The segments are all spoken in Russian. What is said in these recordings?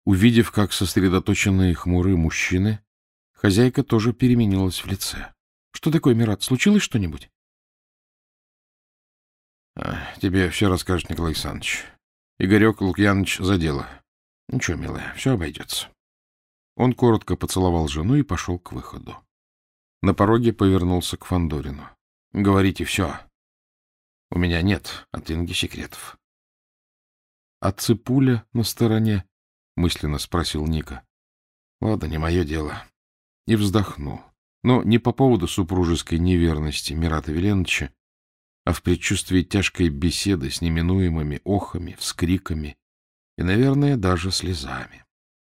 Увидев, как сосредоточены и хмурые мужчины, хозяйка тоже переменилась в лице. — Что такое, Мират? Случилось что-нибудь? — Тебе все расскажет Николай Александрович. Игорек Лукьянович за дело. — Ничего, милая, все обойдется. Он коротко поцеловал жену и пошел к выходу. На пороге повернулся к Фандорину. — Говорите все. У меня нет от Инги секретов. — А цепуля на стороне? — мысленно спросил Ника. — Ладно, не мое дело. И вздохнул. Но не по поводу супружеской неверности Мирата Веленовича, а в предчувствии тяжкой беседы с неминуемыми охами, вскриками и, наверное, даже слезами.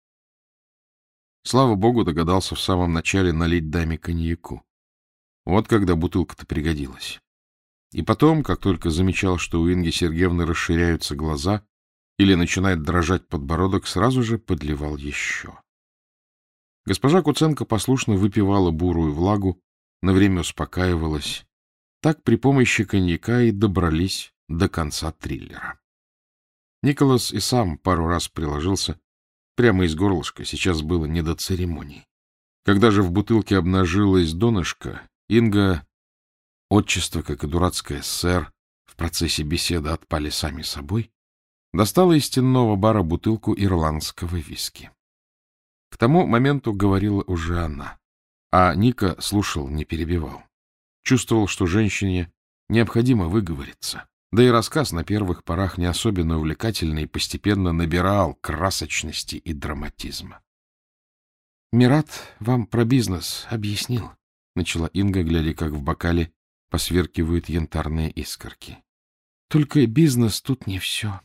Слава богу, догадался в самом начале налить даме коньяку. Вот когда бутылка-то пригодилась. И потом, как только замечал, что у Инги Сергеевны расширяются глаза или начинает дрожать подбородок, сразу же подливал еще. Госпожа Куценко послушно выпивала бурую влагу, на время успокаивалась. Так при помощи коньяка и добрались до конца триллера. Николас и сам пару раз приложился прямо из горлышка, сейчас было не до церемоний. Когда же в бутылке обнажилось донышко, Инга, отчество, как и дурацкое «сэр», в процессе беседы отпали сами собой, достала из стенного бара бутылку ирландского виски. К тому моменту говорила уже она, а Ника слушал, не перебивал. Чувствовал, что женщине необходимо выговориться, да и рассказ на первых порах не особенно увлекательный постепенно набирал красочности и драматизма. — Мират вам про бизнес объяснил, — начала Инга, глядя, как в бокале посверкивают янтарные искорки. — Только бизнес тут не все.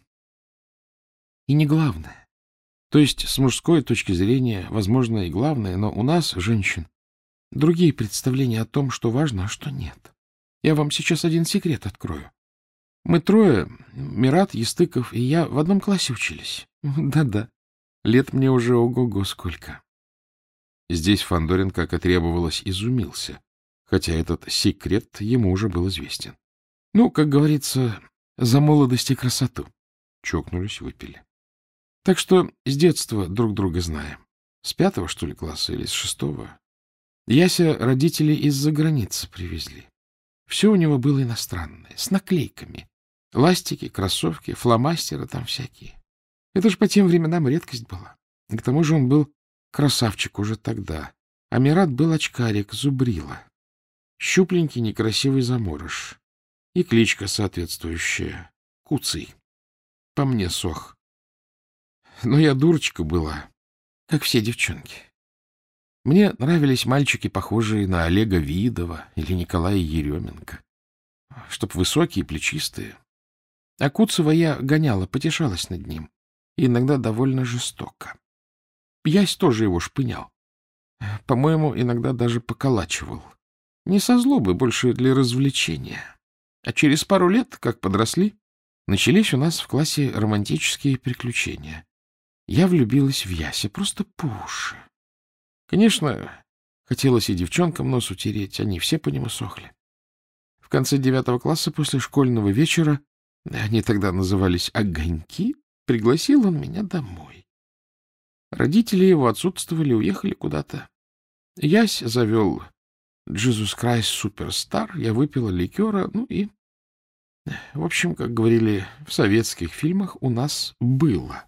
И не главное. То есть, с мужской точки зрения, возможно, и главное, но у нас, женщин, другие представления о том, что важно, а что нет. Я вам сейчас один секрет открою. Мы трое, Мират, Естыков и я, в одном классе учились. Да-да, лет мне уже ого-го сколько. Здесь Фандорин, как и требовалось, изумился, хотя этот секрет ему уже был известен. Ну, как говорится, за молодость и красоту. Чокнулись, выпили. Так что с детства друг друга знаем. С 5-го, что ли, класса или с 6-го. Яся родители из-за границы привезли. Все у него было иностранное, с наклейками. Ластики, кроссовки, фломастеры там всякие. Это же по тем временам редкость была. И к тому же он был красавчик уже тогда. А Мират был очкарик, зубрила. Щупленький, некрасивый заморыш. И кличка соответствующая — Куцый. По мне сох. Но я дурочка была, как все девчонки. Мне нравились мальчики, похожие на Олега Видова или Николая Еременко. Чтоб высокие, плечистые. А Куцева я гоняла, потешалась над ним. И иногда довольно жестоко. Ясь тоже его шпынял. По-моему, иногда даже поколачивал. Не со злобы, больше для развлечения. А через пару лет, как подросли, начались у нас в классе романтические приключения. Я влюбилась в Ясе просто по уши. Конечно, хотелось и девчонкам нос утереть, они все по нему сохли. В конце 9 класса после школьного вечера, они тогда назывались «огоньки», пригласил он меня домой. Родители его отсутствовали, уехали куда-то. Ясь завел «Jesus Christ Superstar», я выпила ликера, ну и... В общем, как говорили в советских фильмах, у нас было.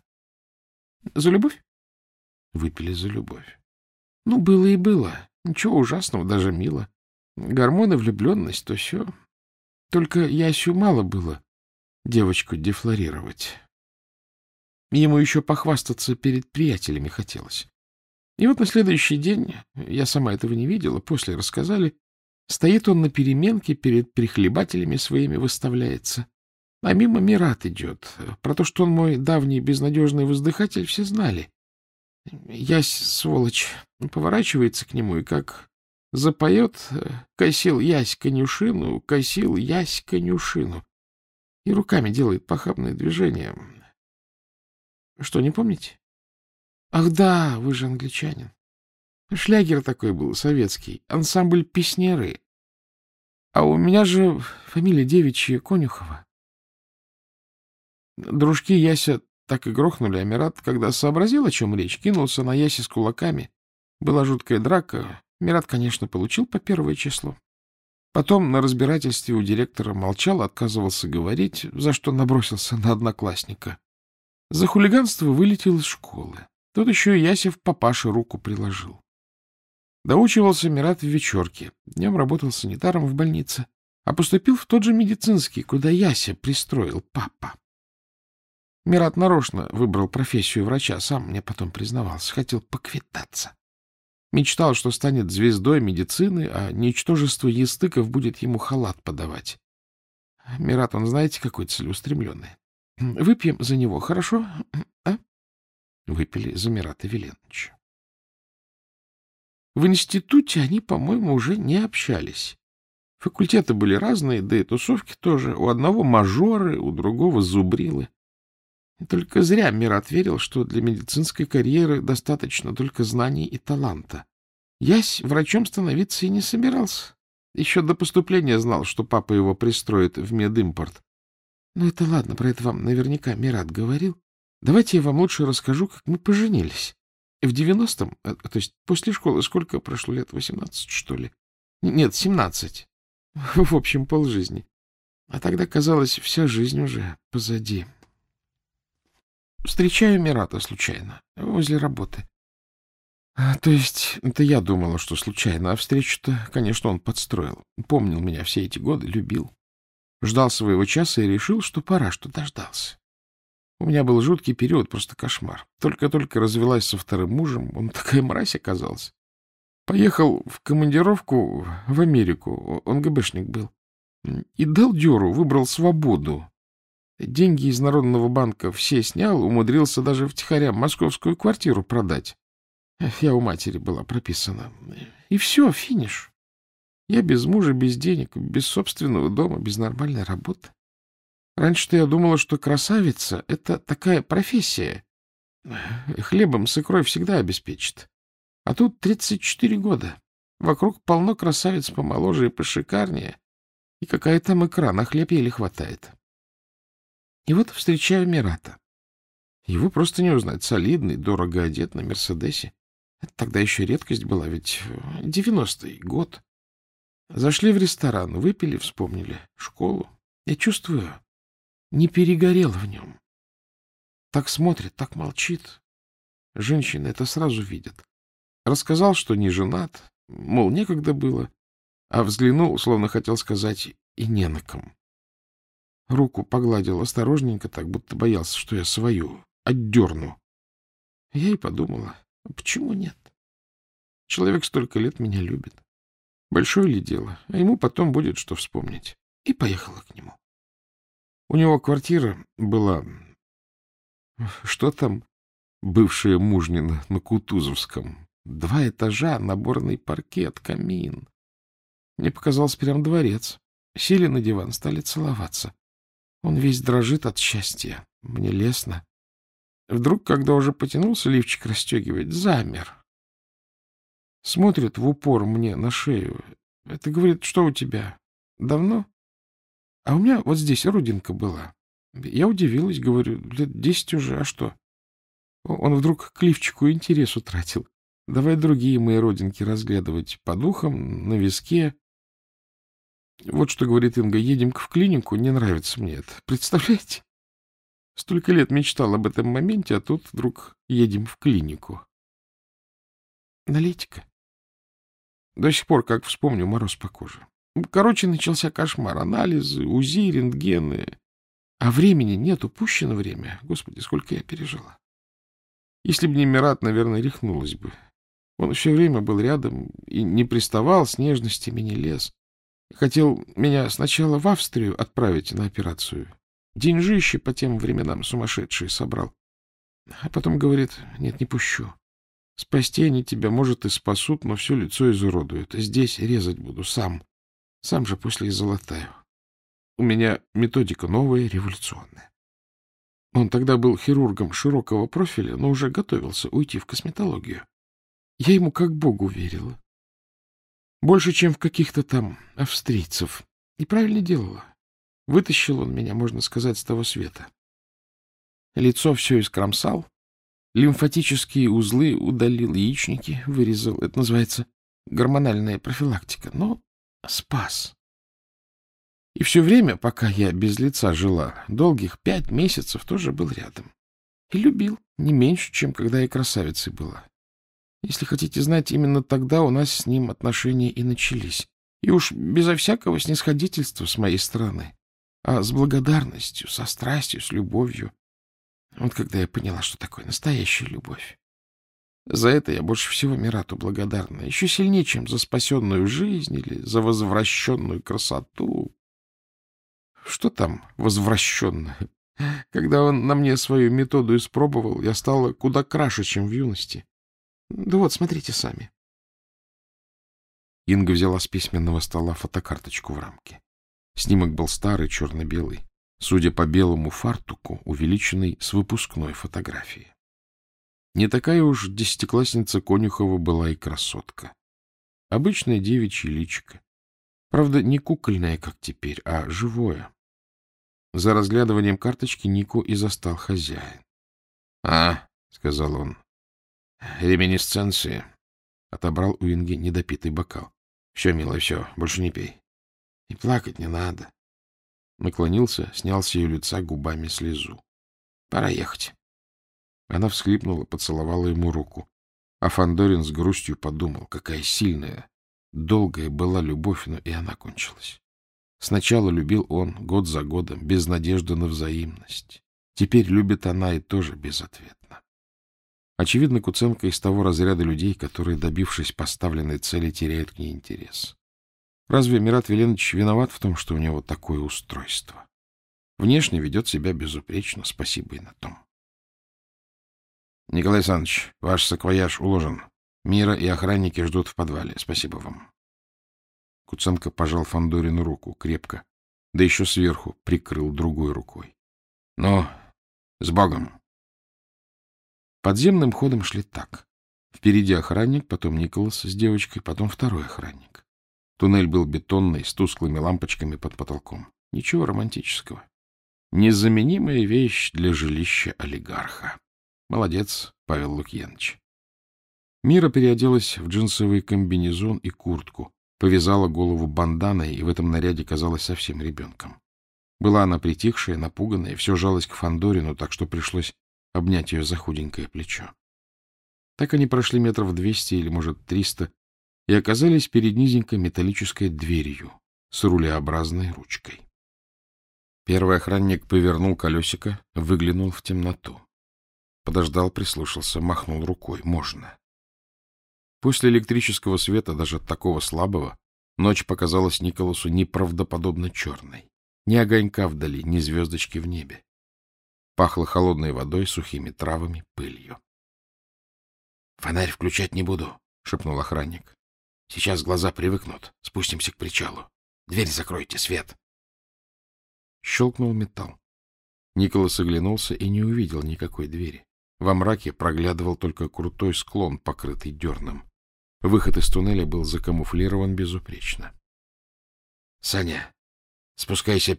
За любовь? Выпили за любовь. Ну, было и было. Ничего ужасного, даже мило. Гормоны, влюбленность, то все. Только Ясю мало было девочку дефлорировать. Ему еще похвастаться перед приятелями хотелось. И вот на следующий день, я сама этого не видела, после рассказали, стоит он на переменке, перед прихлебателями своими выставляется. А мимо Мират идет. Про то, что он мой давний безнадежный воздыхатель, все знали. Ясь, сволочь, поворачивается к нему и как запоет «Косил Ясь конюшину, косил Ясь конюшину». И руками делает похабное движение. Что, не помните? Ах да, вы же англичанин. Шлягер такой был, советский, ансамбль «Песняры». А у меня же фамилия девичья Конюхова. Дружки Яся так и грохнули, а Мират, когда сообразил, о чем речь, кинулся на Яси с кулаками. Была жуткая драка. Мират, конечно, получил по первое число. Потом на разбирательстве у директора молчал, отказывался говорить, за что набросился на одноклассника. За хулиганство вылетел из школы. Тут еще и Ясев папаше руку приложил. Доучивался Мират в вечерке. Днем работал санитаром в больнице, а поступил в тот же медицинский, куда Яся пристроил папа. Мират нарочно выбрал профессию врача, сам мне потом признавался, хотел поквитаться. Мечтал, что станет звездой медицины, а ничтожество естыков будет ему халат подавать. Мират, он, знаете, какой целеустремленный. Выпьем за него, хорошо? А? Выпили за Мирата Веленовича. В институте они, по-моему, уже не общались. Факультеты были разные, да и тусовки тоже. У одного мажоры, у другого зубрилы. И только зря Мират верил, что для медицинской карьеры достаточно только знаний и таланта. Ясь врачом становиться и не собирался. Еще до поступления знал, что папа его пристроит в медимпорт. Ну, это ладно, про это вам наверняка Мират говорил. Давайте я вам лучше расскажу, как мы поженились. В 90-м, то есть после школы, сколько прошло лет? 18, что ли? Нет, 17. В общем, полжизни. А тогда, казалось, вся жизнь уже позади. Встречаю Мирата случайно, возле работы. То есть, это я думала, что случайно, а встречу-то, конечно, он подстроил. Помнил меня все эти годы, любил. Ждал своего часа и решил, что пора, что дождался. У меня был жуткий период, просто кошмар. Только-только развелась со вторым мужем, он такая мразь оказался. Поехал в командировку в Америку, он ГБшник был. И дал дёру, выбрал свободу. Деньги из Народного банка все снял, умудрился даже втихаря московскую квартиру продать. Я у матери была прописана. И все, финиш. Я без мужа, без денег, без собственного дома, без нормальной работы. Раньше-то я думала, что красавица — это такая профессия. Хлебом с икрой всегда обеспечит. А тут 34 года. Вокруг полно красавиц помоложе и пошикарнее. И какая там икра, на хлеб еле хватает. И вот встречаю Мирата. Его просто не узнать. Солидный, дорого одет на Мерседесе. Это тогда еще редкость была, ведь 90-й год. Зашли в ресторан, выпили, вспомнили школу. Я чувствую, не перегорел в нем. Так смотрит, так молчит. Женщины это сразу видят. Рассказал, что не женат, мол, некогда было, а взглянул, словно хотел сказать, и не на ком. Руку погладил осторожненько, так будто боялся, что я свою отдерну. Я и подумала, почему нет? Человек столько лет меня любит. Большое ли дело, а ему потом будет что вспомнить. И поехала к нему. У него квартира была... Что там? Бывшая мужнина на Кутузовском. 2 этажа, наборный паркет, камин. Мне показалось прям дворец. Сели на диван, стали целоваться. Он весь дрожит от счастья. Мне лестно. Вдруг, когда уже потянулся лифчик расстегивать, замер. Смотрит в упор мне на шею. Это говорит, что у тебя? Давно? А у меня вот здесь родинка была. Я удивилась, говорю, лет 10 уже, а что? Он вдруг к лифчику интерес утратил. Давай другие мои родинки разглядывать. По духам, на виске. Вот что говорит Инга, едем в клинику, не нравится мне это. Представляете? Столько лет мечтал об этом моменте, а тут вдруг едем в клинику. Налейте-ка. До сих пор, как вспомню, мороз по коже. Короче, начался кошмар. Анализы, УЗИ, рентгены. А времени нет, упущено время. Господи, сколько я пережила. Если бы не Мират, наверное, рехнулась бы. Он все время был рядом и не приставал, с нежностями не лез. Хотел меня сначала в Австрию отправить на операцию. Деньжище по тем временам сумасшедшие собрал. А потом говорит, нет, не пущу. Спасти они тебя, может, и спасут, но все лицо изуродуют. Здесь резать буду сам. Сам же после и золотаю. У меня методика новая, революционная. Он тогда был хирургом широкого профиля, но уже готовился уйти в косметологию. Я ему как Богу верила. Больше, чем в каких-то там австрийцев. И правильно делала. Вытащил он меня, можно сказать, с того света. лицо все искромсал, лимфатические узлы удалил, яичники вырезал. Это называется гормональная профилактика. Но спас. И все время, пока я без лица жила, долгих 5 месяцев тоже был рядом. И любил не меньше, чем когда я красавицей была. Если хотите знать, именно тогда у нас с ним отношения и начались. И уж безо всякого снисходительства с моей стороны, а с благодарностью, со страстью, с любовью. Вот когда я поняла, что такое настоящая любовь. За это я больше всего Мирату благодарна. Еще сильнее, чем за спасенную жизнь или за возвращенную красоту. Что там возвращенное? Когда он на мне свою методу испробовал, я стала куда краше, чем в юности. Да вот, смотрите сами. Инга взяла с письменного стола фотокарточку в рамке. Снимок был старый, черно-белый, судя по белому фартуку, увеличенный с выпускной фотографии. Не такая уж десятиклассница Конюхова была и красотка. Обычное девичье личико. Правда, не кукольное, как теперь, а живое. За разглядыванием карточки Нику и застал хозяин. — А, — сказал он, — реминисценции. Отобрал у Инги недопитый бокал. — Все, милая, все, больше не пей. И плакать не надо. Наклонился, снял с ее лица губами слезу. — Пора ехать. Она всхлипнула, поцеловала ему руку. А Фандорин с грустью подумал, какая сильная, долгая была любовь, но и она кончилась. Сначала любил он год за годом, без надежды на взаимность. Теперь любит она и тоже безответно. Очевидно, Куценко из того разряда людей, которые, добившись поставленной цели, теряют к ней интерес. Разве Мират Веленович виноват в том, что у него такое устройство? Внешне ведет себя безупречно, спасибо и на том. — Николай Александрович, ваш саквояж уложен. Мира и охранники ждут в подвале. Спасибо вам. Куценко пожал Фандорину руку крепко, да еще сверху прикрыл другой рукой. — Ну, с Богом! Подземным ходом шли так. Впереди охранник, потом Николас с девочкой, потом второй охранник. Туннель был бетонный, с тусклыми лампочками под потолком. Ничего романтического. Незаменимая вещь для жилища олигарха. Молодец, Павел Лукьянович. Мира переоделась в джинсовый комбинезон и куртку, повязала голову банданой и в этом наряде казалась совсем ребенком. Была она притихшая, напуганная, все жалась к Фандорину, так что пришлось обнять ее за худенькое плечо. Так они прошли метров 200 или, может, 300 и оказались перед низенькой металлической дверью с рулеобразной ручкой. Первый охранник повернул колесико, выглянул в темноту. Подождал, прислушался, махнул рукой. Можно. После электрического света, даже такого слабого, ночь показалась Николасу неправдоподобно черной. Ни огонька вдали, ни звездочки в небе. Пахло холодной водой, сухими травами, пылью. — Фонарь включать не буду, — шепнул охранник. — Сейчас глаза привыкнут. Спустимся к причалу. Дверь закройте, свет. Щелкнул металл. Николас оглянулся и не увидел никакой двери. Во мраке проглядывал только крутой склон, покрытый дерном. Выход из туннеля был закамуфлирован безупречно. — Саня, спускайся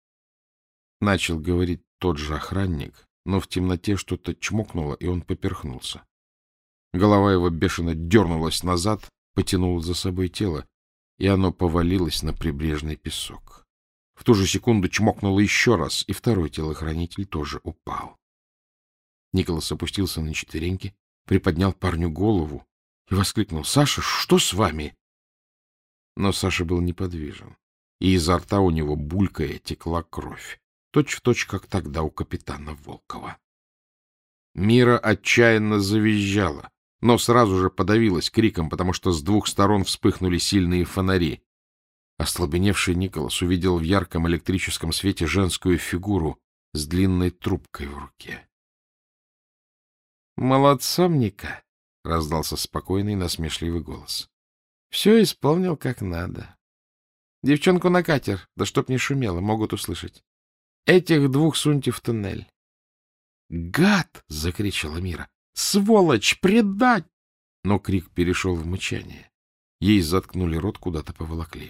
начал говорить тот же охранник, но в темноте что-то чмокнуло, и он поперхнулся. Голова его бешено дернулась назад, потянула за собой тело, и оно повалилось на прибрежный песок. В ту же секунду чмокнуло еще раз, и второй телохранитель тоже упал. Николас опустился на четвереньки, приподнял парню голову и воскликнул: — Саша, что с вами? Но Саша был неподвижен, и изо рта у него, булькая, текла кровь, точь-в-точь, как тогда у капитана Волкова. Мира отчаянно завизжала, но сразу же подавилась криком, потому что с двух сторон вспыхнули сильные фонари. Остолбеневший Николас увидел в ярком электрическом свете женскую фигуру с длинной трубкой в руке. — Молодцом, Ника! — раздался спокойный, насмешливый голос. — Все исполнил как надо. Девчонку на катер, да чтоб не шумело, могут услышать. Этих двух суньте в туннель. — Гад! — закричала Мира. — Сволочь! Предать! Но крик перешел в мычание. Ей заткнули рот, куда-то поволокли.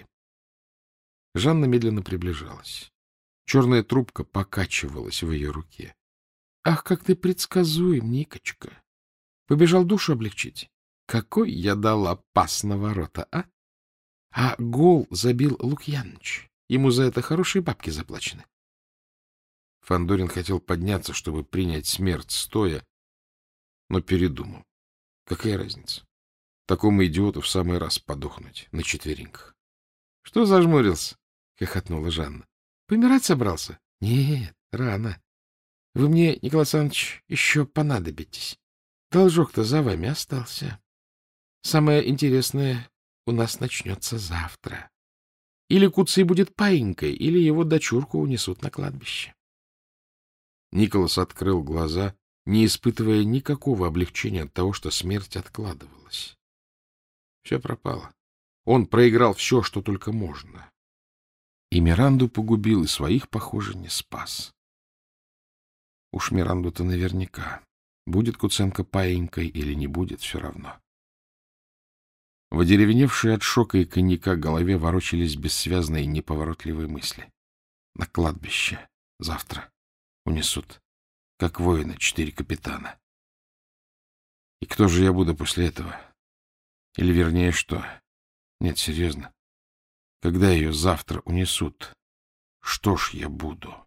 Жанна медленно приближалась. Черная трубка покачивалась в ее руке. Ах, как ты предсказуем, Никочка. Побежал душу облегчить. Какой я дала пас на ворота, а? А гол забил Лукьяныч. Ему за это хорошие бабки заплачены. Фандорин хотел подняться, чтобы принять смерть стоя, но передумал. Какая разница? Такому идиоту в самый раз подохнуть на четвереньках. — Что зажмурился? — хохотнула Жанна. — Помирать собрался? — Нет, рано. Вы мне, Николай Александрович, еще понадобитесь. Должок-то за вами остался. Самое интересное у нас начнется завтра. Или Куцый будет паинькой, или его дочурку унесут на кладбище. Николас открыл глаза, не испытывая никакого облегчения от того, что смерть откладывалась. Все пропало. Он проиграл все, что только можно. И Миранду погубил, и своих, похоже, не спас. Уж Миранду-то наверняка. Будет Куценко паинькой или не будет, все равно. В одеревеневшей от шока и коньяка голове ворочались бессвязные и неповоротливые мысли. На кладбище. Завтра. Унесут. Как воина 4 капитана. И кто же я буду после этого? Или вернее, что? Нет, серьезно. Когда ее завтра унесут, что ж я буду?